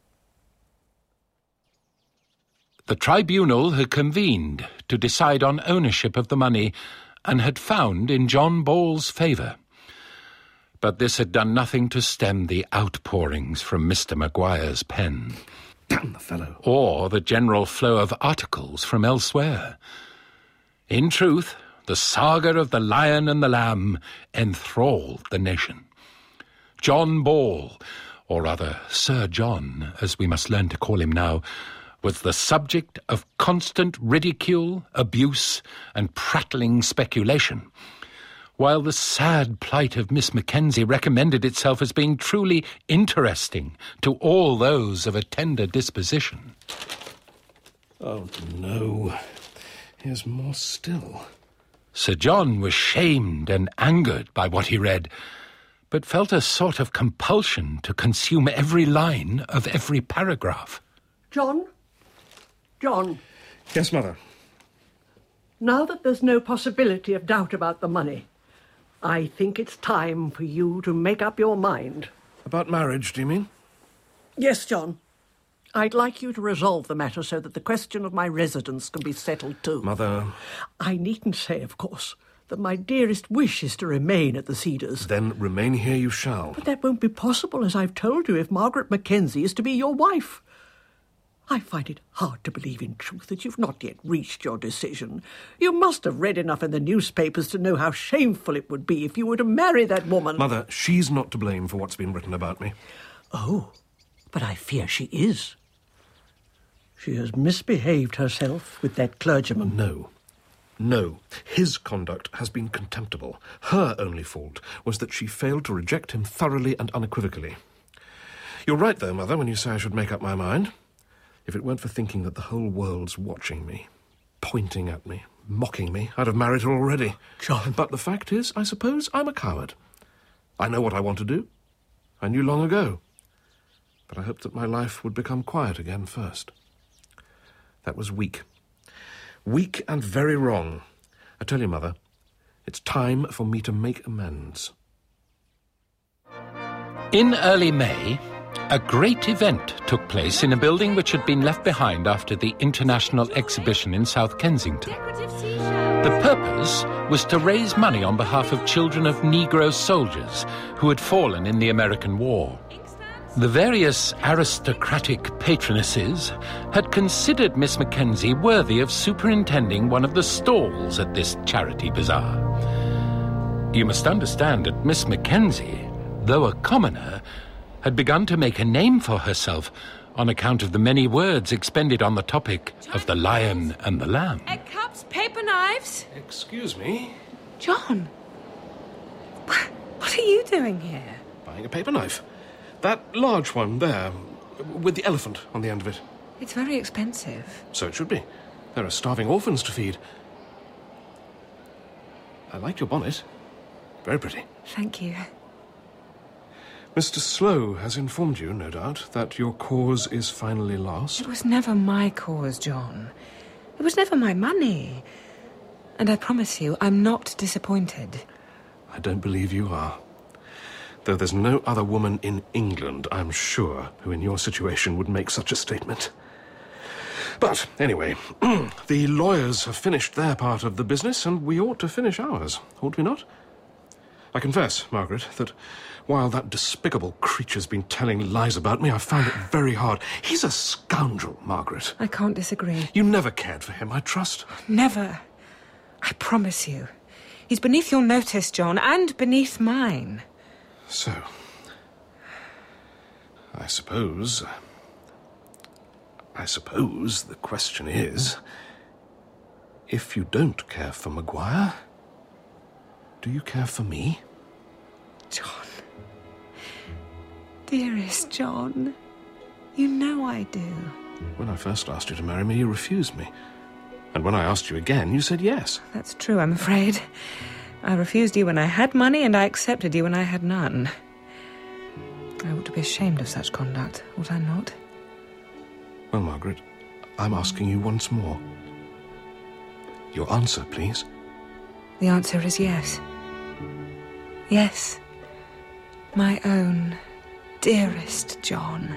The tribunal had convened to decide on ownership of the money and had found in John Ball's favour. But this had done nothing to stem the outpourings from Mister Maguire's pen. Damn the fellow. Or the general flow of articles from elsewhere. In truth, the saga of the Lion and the Lamb enthralled the nation. John Ball, or rather Sir John, as we must learn to call him now, was the subject of constant ridicule, abuse, and prattling speculation, while the sad plight of Miss Mackenzie recommended itself as being truly interesting to all those of a tender disposition. Oh, no. Here's more still. Sir John was shamed and angered by what he read, but felt a sort of compulsion to consume every line of every paragraph. John? John? Yes, Mother? Now that there's no possibility of doubt about the money, I think it's time for you to make up your mind. About marriage, do you mean? Yes, John. I'd like you to resolve the matter so that the question of my residence can be settled too. Mother... I needn't say, of course, that my dearest wish is to remain at the Cedars. Then remain here you shall. But that won't be possible, as I've told you, if Margaret Mackenzie is to be your wife. I find it hard to believe in truth that you've not yet reached your decision. You must have read enough in the newspapers to know how shameful it would be if you were to marry that woman. Mother, she's not to blame for what's been written about me. Oh, but I fear she is. She has misbehaved herself with that clergyman. No. No. His conduct has been contemptible. Her only fault was that she failed to reject him thoroughly and unequivocally. You're right, though, Mother, when you say I should make up my mind. If it weren't for thinking that the whole world's watching me, pointing at me, mocking me, I'd have married her already. John. But the fact is, I suppose I'm a coward. I know what I want to do. I knew long ago. But I hoped that my life would become quiet again first. That was weak. Weak and very wrong. I tell you, Mother, it's time for me to make amends. In early May, a great event took place in a building which had been left behind after the International Exhibition in South Kensington. The purpose was to raise money on behalf of children of Negro soldiers who had fallen in the American War. The various aristocratic patronesses had considered Miss Mackenzie worthy of superintending one of the stalls at this charity bazaar. You must understand that Miss Mackenzie, though a commoner, had begun to make a name for herself on account of the many words expended on the topic of the lion and the lamb. Egg cups, paper knives. Excuse me? John, what are you doing here? Buying a paper knife. That large one there, with the elephant on the end of it. It's very expensive. So it should be. There are starving orphans to feed. I like your bonnet. Very pretty. Thank you. Mister Slow has informed you, no doubt, that your cause is finally lost. It was never my cause, John. It was never my money. And I promise you, I'm not disappointed. I don't believe you are. Though there's no other woman in England, I'm sure, who in your situation would make such a statement. But, anyway, the lawyers have finished their part of the business, and we ought to finish ours, ought we not? I confess, Margaret, that while that despicable creature's been telling lies about me, I've found it very hard. He's a scoundrel, Margaret. I can't disagree. You never cared for him, I trust. Never. I promise you. He's beneath your notice, John, and beneath mine. So, I suppose... I suppose the question is, if you don't care for Maguire, do you care for me? John. Dearest John, you know I do. When I first asked you to marry me, you refused me. And when I asked you again, you said yes. That's true, I'm afraid. I refused you when I had money, and I accepted you when I had none. I ought to be ashamed of such conduct, ought I not? Well, Margaret, I'm asking you once more. Your answer, please. The answer is yes. Yes. My own dearest John.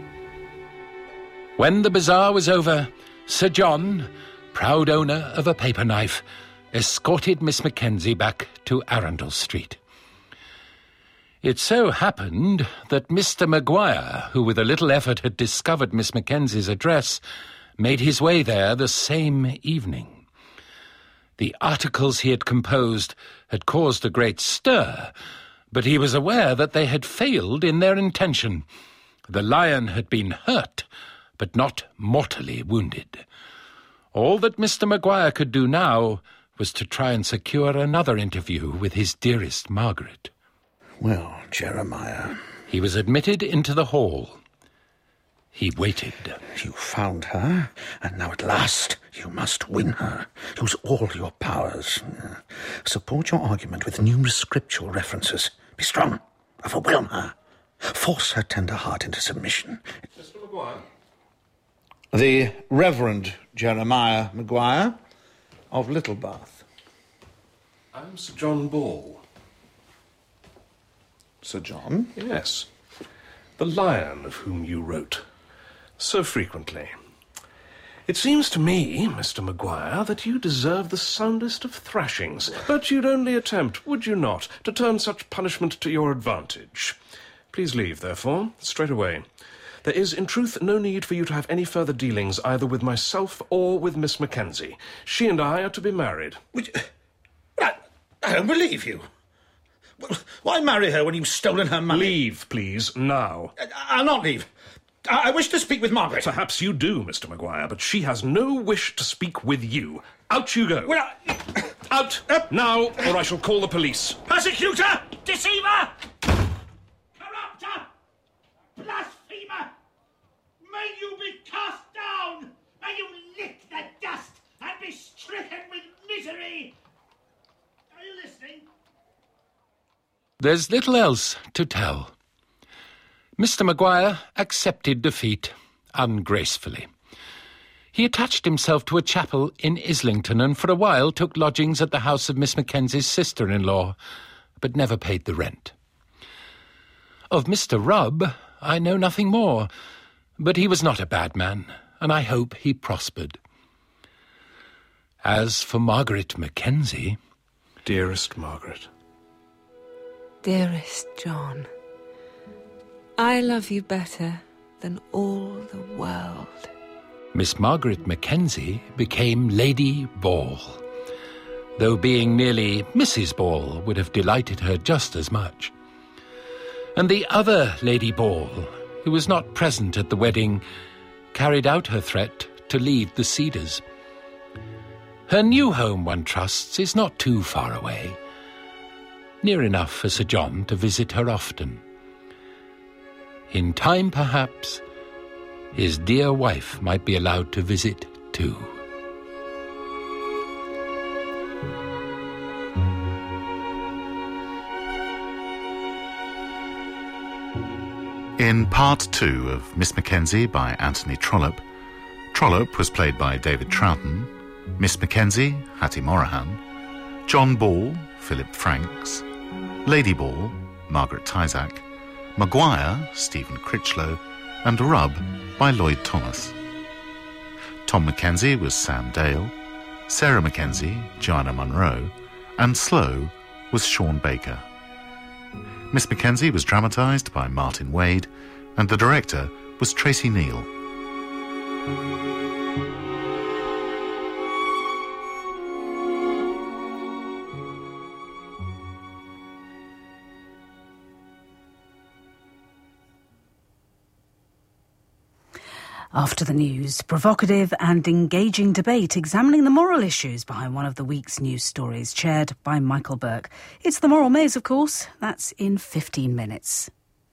When the bazaar was over, Sir John, proud owner of a paper knife, escorted Miss Mackenzie back to Arundel Street. It so happened that Mister Maguire, who with a little effort had discovered Miss Mackenzie's address, made his way there the same evening. The articles he had composed had caused a great stir, but he was aware that they had failed in their intention. The lion had been hurt, but not mortally wounded. All that Mister Maguire could do now was to try and secure another interview with his dearest Margaret. Well, Jeremiah... He was admitted into the hall. He waited. You found her, and now at last you must win her. Use all your powers. Support your argument with numerous scriptural references. Be strong. Overwhelm her. Force her tender heart into submission. Mister Maguire? The Reverend Jeremiah Maguire of Littlebath. I'm Sir John Ball. Sir John? Yes. The lion of whom you wrote so frequently. It seems to me, Mister Maguire, that you deserve the soundest of thrashings, but you'd only attempt, would you not, to turn such punishment to your advantage. Please leave, therefore, straight away. There is, in truth, no need for you to have any further dealings either with myself or with Miss Mackenzie. She and I are to be married. Which, I, I don't believe you. Why marry her when you've stolen her money? Leave, please, now. I'll not leave. I wish to speak with Margaret. Perhaps you do, Mister Maguire, but she has no wish to speak with you. Out you go. Well, I... Out, uh, now, or I shall call the police. Persecutor! Deceiver! Corrupter! Blasphemer! May you be cast down! There's little else to tell. Mister Maguire accepted defeat ungracefully. He attached himself to a chapel in Islington and for a while took lodgings at the house of Miss Mackenzie's sister-in-law, but never paid the rent. Of Mister Rubb, I know nothing more, but he was not a bad man, and I hope he prospered. As for Margaret Mackenzie... Dearest Margaret. Dearest John, I love you better than all the world. Miss Margaret Mackenzie became Lady Ball, though being merely Missus Ball would have delighted her just as much. And the other Lady Ball, who was not present at the wedding, carried out her threat to leave the Cedars. Her new home, one trusts, is not too far away, near enough for Sir John to visit her often. In time, perhaps, his dear wife might be allowed to visit too. In part two of Miss Mackenzie by Anthony Trollope, Trollope was played by David Troughton, Miss Mackenzie, Hattie Morahan, John Ball, Philip Franks, Lady Ball, Margaret Tyzack, Maguire, Stephen Critchlow, and Rubb by Lloyd Thomas. Tom Mackenzie was Sam Dale, Sarah Mackenzie, Joanna Munro, and Slow was Sean Baker. Miss Mackenzie was dramatised by Martin Wade, and the director was Tracy Neal. After the news, provocative and engaging debate examining the moral issues behind one of the week's news stories, chaired by Michael Burke. It's The Moral Maze, of course. That's in fifteen minutes.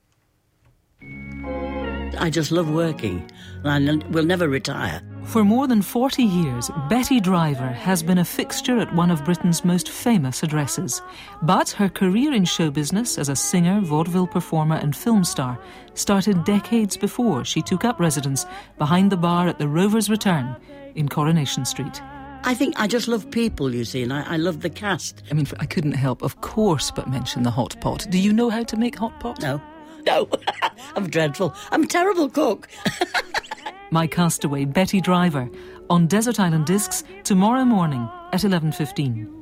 I just love working, and I will never retire. For more than forty years, Betty Driver has been a fixture at one of Britain's most famous addresses. But her career in show business as a singer, vaudeville performer and film star started decades before she took up residence behind the bar at the Rover's Return in Coronation Street. I think I just love people, you see, and I, I love the cast. I mean, I couldn't help, of course, but mention the hot pot. Do you know how to make hot pot? No. No, I'm dreadful. I'm a terrible cook. My Castaway, Betty Driver, on Desert Island Discs tomorrow morning at eleven fifteen.